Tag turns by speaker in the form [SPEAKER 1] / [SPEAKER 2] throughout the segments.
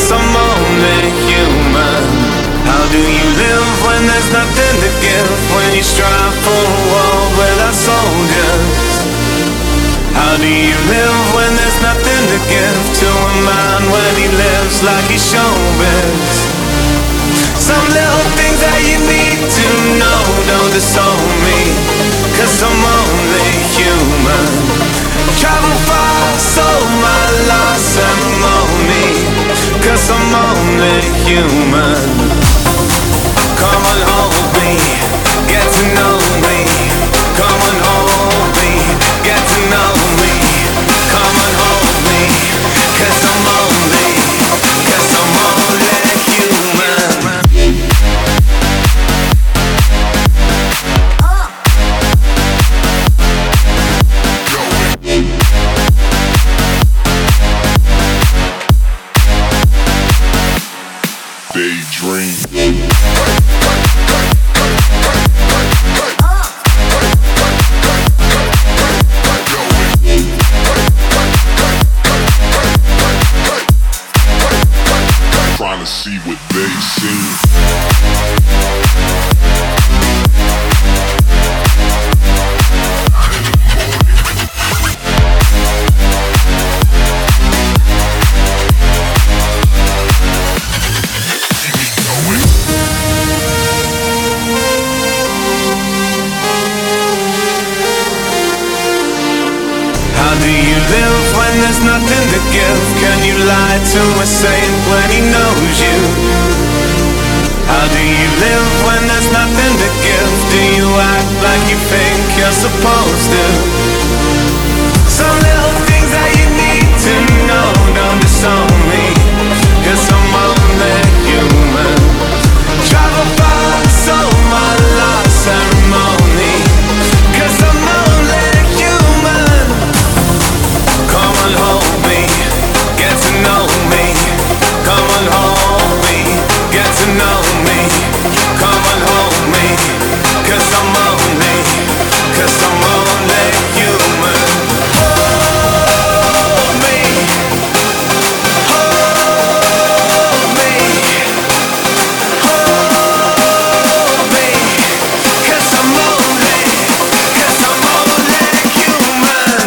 [SPEAKER 1] 'cause I'm only human. How do you live when there's nothing to give? When you strive for a world without soldiers? How do you live when there's nothing to give to a man when he lives like he's showbiz? Some little things that you need to know don't disown me, 'cause I'm only human. Travel far, sold my last ceremony, 'cause I'm only human. Come on, hold me, get to know me. Come on, hold me, get to know me. Come on, hold me, 'cause I'm only human.
[SPEAKER 2] Daydream. Trying to see what they see.
[SPEAKER 1] How do you live when there's nothing to give? Can you lie to a saint when he knows you? How do you live when there's nothing to give? Do you act like you think you're supposed to? Some little things that you need to know don't disown me, 'cause I'm only human. Travel far, sold my last ceremony, 'cause I'm only human. Come on, hold me, get to know me. Come on, hold me, get to know me. Come on, hold me, 'cause I'm only human. Hold me, hold me, hold me, 'cause I'm only human.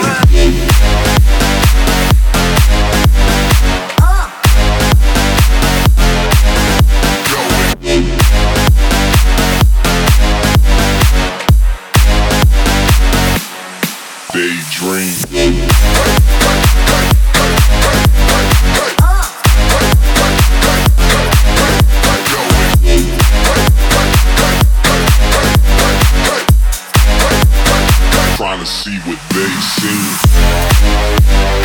[SPEAKER 2] Daydream. Trying to see what they see.